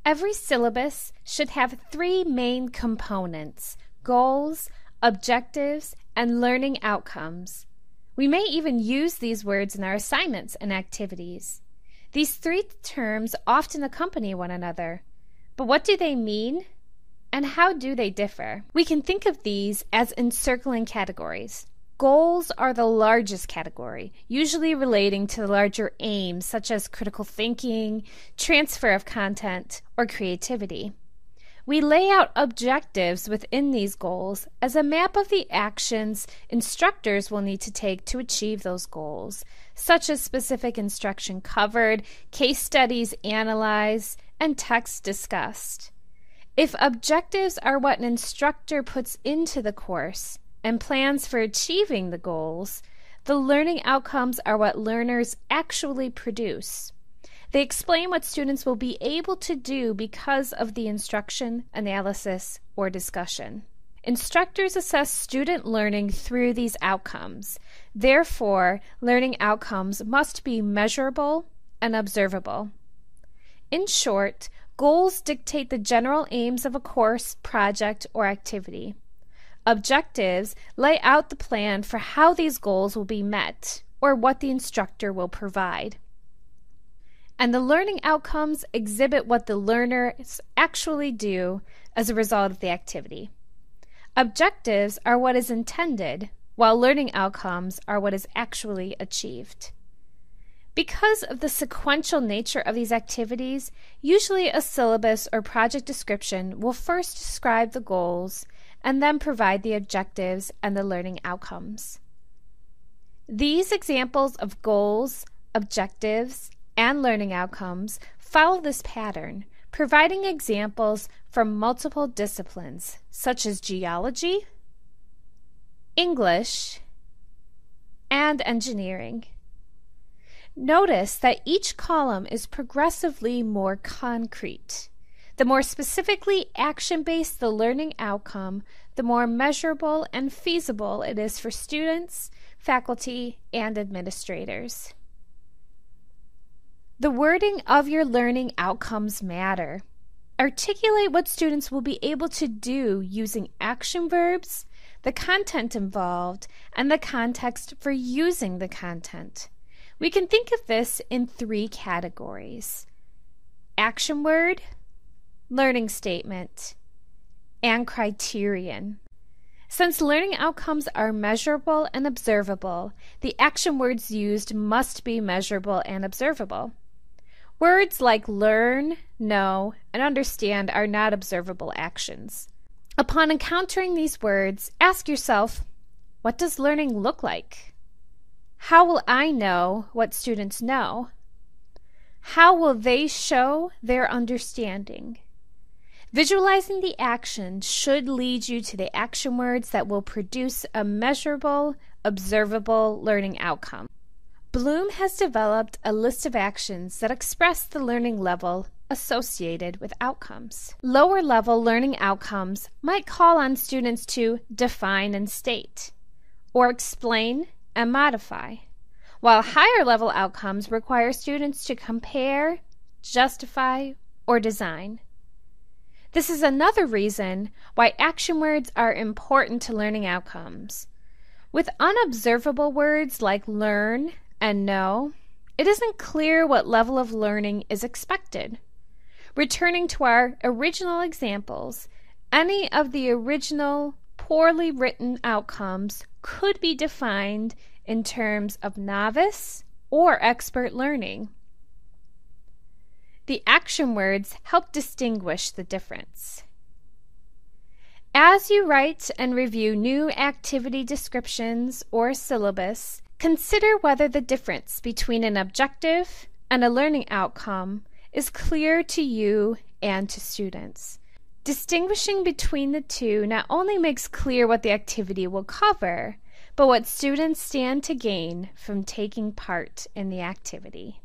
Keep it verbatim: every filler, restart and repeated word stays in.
Every syllabus should have three main components: goals, objectives, and learning outcomes. We may even use these words in our assignments and activities. These three terms often accompany one another. But what do they mean? And how do they differ? We can think of these as encircling categories. Goals are the largest category, usually relating to the larger aims such as critical thinking, transfer of content, or creativity. We lay out objectives within these goals as a map of the actions instructors will need to take to achieve those goals, such as specific instruction covered, case studies analyzed, and text discussed. If objectives are what an instructor puts into the course and plans for achieving the goals, the learning outcomes are what learners actually produce. They explain what students will be able to do because of the instruction, analysis, or discussion. Instructors assess student learning through these outcomes. Therefore, learning outcomes must be measurable and observable. In short, goals dictate the general aims of a course, project, or activity. Objectives lay out the plan for how these goals will be met, or what the instructor will provide. And the learning outcomes exhibit what the learners actually do as a result of the activity. Objectives are what is intended, while learning outcomes are what is actually achieved. Because of the sequential nature of these activities, usually a syllabus or project description will first describe the goals and then provide the objectives and the learning outcomes. These examples of goals, objectives, and learning outcomes follow this pattern, providing examples from multiple disciplines such as geology, English, and engineering. Notice that each column is progressively more concrete. The more specifically action-based the learning outcome, the more measurable and feasible it is for students, faculty, and administrators. The wording of your learning outcomes matter. Articulate what students will be able to do using action verbs, the content involved, and the context for using the content. We can think of this in three categories: action word, learning statement, and criterion. Since learning outcomes are measurable and observable, the action words used must be measurable and observable. Words like learn, know, and understand are not observable actions. Upon encountering these words, ask yourself, what does learning look like? How will I know what students know? How will they show their understanding? Visualizing the action should lead you to the action words that will produce a measurable, observable learning outcome. Bloom has developed a list of actions that express the learning level associated with outcomes. Lower level learning outcomes might call on students to define and state, or explain and modify, while higher level outcomes require students to compare, justify, or design. This is another reason why action words are important to learning outcomes. With unobservable words like learn and know, it isn't clear what level of learning is expected. Returning to our original examples, any of the original poorly written outcomes could be defined in terms of novice or expert learning. The action words help distinguish the difference. As you write and review new activity descriptions or syllabus, consider whether the difference between an objective and a learning outcome is clear to you and to students. Distinguishing between the two not only makes clear what the activity will cover, but what students stand to gain from taking part in the activity.